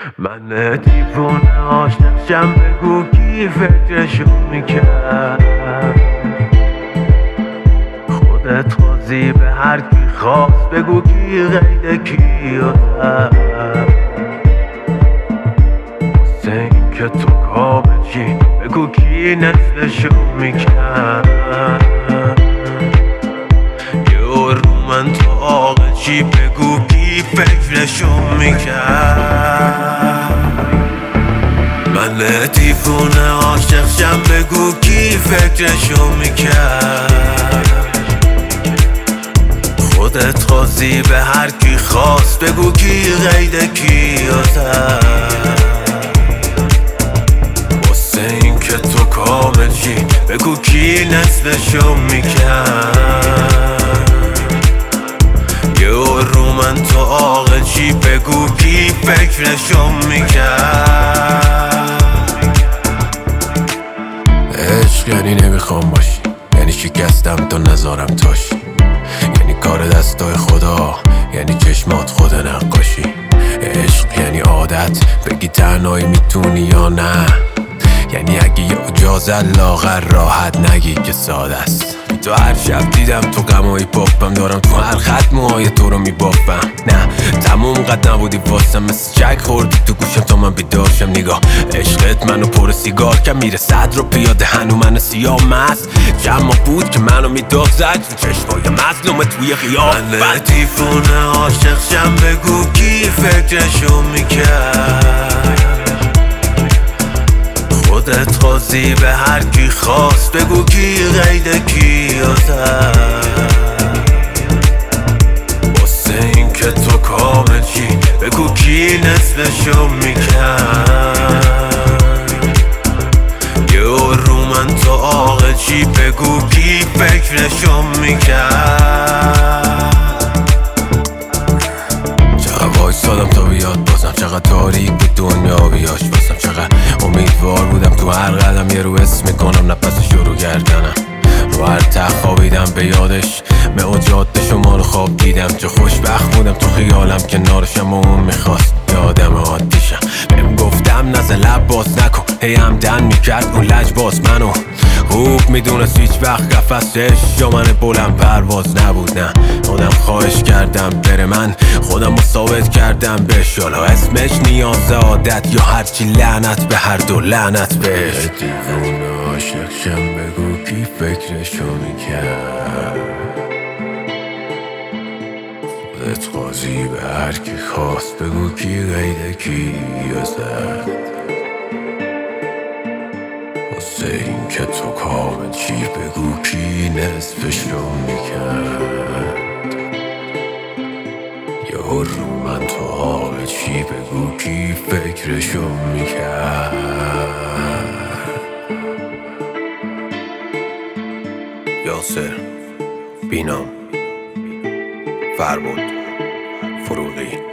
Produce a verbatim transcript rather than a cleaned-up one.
من دیوونه عاشقشم، بگو کی فکرشو میکرد. خودت خوازی به هر کی خواست، بگو کی غیر کی زد. واسه این که تو کامل چی، بگو کی نصفشو میکرد. یه رو من تو آقا چی، بگو کی فکرشو میکرد. من دیوونه عاشقشم، بگو کی فکرشو میکرد. خودت خواستی به هر کی خواست، بگو کی غیر کی زد. واسه این که تو کامل چی، بگو کی نصفشو میکرد. یه رو من تو عاقل چی، بگو کی فکرشو میکرد. عشق یعنی نمیخوام باشی، یعنی شکستم تا نذارم تاشی، یعنی کار دستای خدا، یعنی چشمات خود نقاشی. عشق یعنی عادت، بگی تنهایی میتونی یا نه، یعنی اگه یه اجازت لاغر راحت نگی که ساده است. تو هر شب دیدم تو غمای پاپم، دارم تو هر خط موهای تو رو میبافم. نه تموم قد نبودی واسم، مثل چک خوردی تو گوشم تا من بیدارشم. نگاه عشقت منو پر سیگار که میره صد رو پیاده، هنو منو سیاه مست. جمع بود که منو میداد زد تو چشمای مظلوم توی خیابان. من دیوونه عاشقشم، بگو کی فکرشو میکرد. خودت خواستی به هر کی خواست، بگو کی غیر کی زد. واسه این که تو کامل چی، بگو کی نصفشو میکرد. یه رو من تو عاقل چی، بگو کی فکرشو میکرد. چقدر وایسادم تا بیاد بازم، چقدر تاریک بود دنیا بیاش بازم، چقدر امیدوار بودم تو هر قدم یه رو اسم میکنم نفس شروع کردنم. رو هر ته خوابیدم به یادش، به جاده شما رو خواب دیدم. چه خوشبخت بودم تو خیالم کنارشم و اون میخواست یادم عادیشم. بهم گفتم نزه لب باز نکن، هی همدن میکرد اون لج باز منو. خوب میدونست هیچ وقت قفسش یا من بلند پرواز نبود. نه خودم خواهش کردم بره، من خودم رو ثابت کردم بهش. حالا اسمش نیاز عادت یا هرچی، لعنت به هر دو لعنت بهش. دیوونه عاشقشم، بگو کی فکرشو میکرد. خودت خواستی به هر کی خواست، بگو کی غیر کی زد. واسه این که تو کامل چی، بگو کی نصفشو میکرد. یه رو من تو حال چی، بگو کی فکرشو میکرد. یاسر، بینام، فربود، فروغی.